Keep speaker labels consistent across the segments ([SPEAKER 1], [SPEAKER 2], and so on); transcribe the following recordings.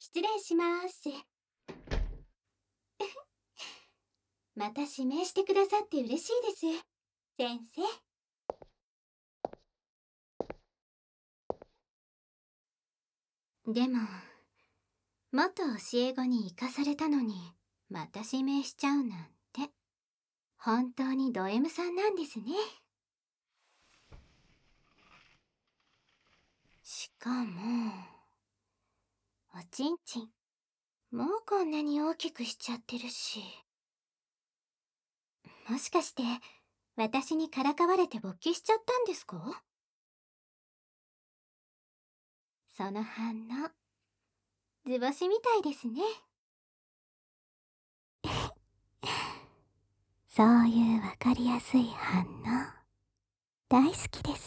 [SPEAKER 1] 失礼します。また指名してくださって嬉しいです、先生。でも、元教え子に行かされたのに、また指名しちゃうなんて、本当にド M さんなんですね。しかも、おちんちん、もうこんなに大きくしちゃってるし。もしかして、私にからかわれて勃起しちゃったんですか？その反応、図星みたいですね。そういうわかりやすい反応、大好きです。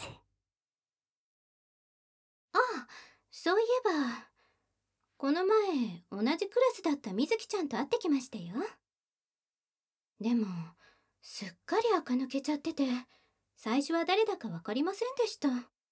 [SPEAKER 1] ああ、そういえば、この前、同じクラスだったみずきちゃんと会ってきましたよ。でも、すっかり垢抜けちゃってて、最初は誰だかわかりませんでした。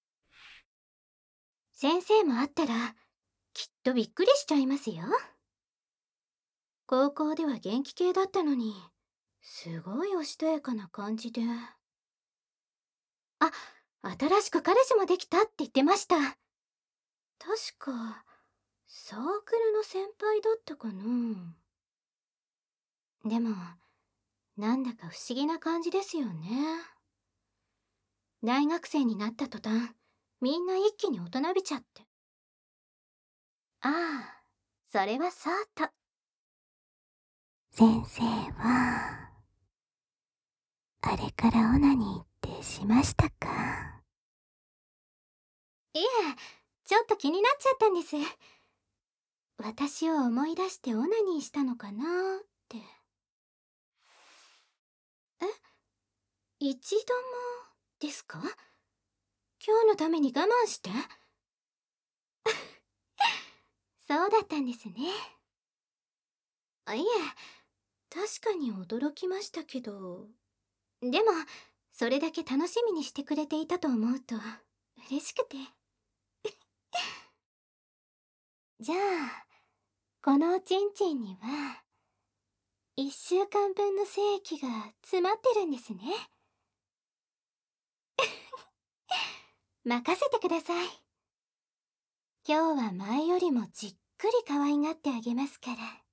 [SPEAKER 1] 先生も会ったら、きっとびっくりしちゃいますよ。高校では元気系だったのに、すごいおしとやかな感じで。あ、新しく彼氏もできたって言ってました。確か、サークルの先輩だったかな。でも、なんだか不思議な感じですよね。大学生になった途端、みんな一気に大人びちゃって。ああ、それはそうと。先生は、あれからオナニーってしましたか？いえ、ちょっと気になっちゃったんです。私を思い出してオナニーしたのかなーって。え、一度もですか？今日のために我慢して？そうだったんですね。いえ、確かに驚きましたけど。でも、それだけ楽しみにしてくれていたと思うと、嬉しくて。じゃあ、このおちんちんには、1週間分の精液が詰まってるんですね。任せてください。今日は前よりもじっくり可愛がってあげますから。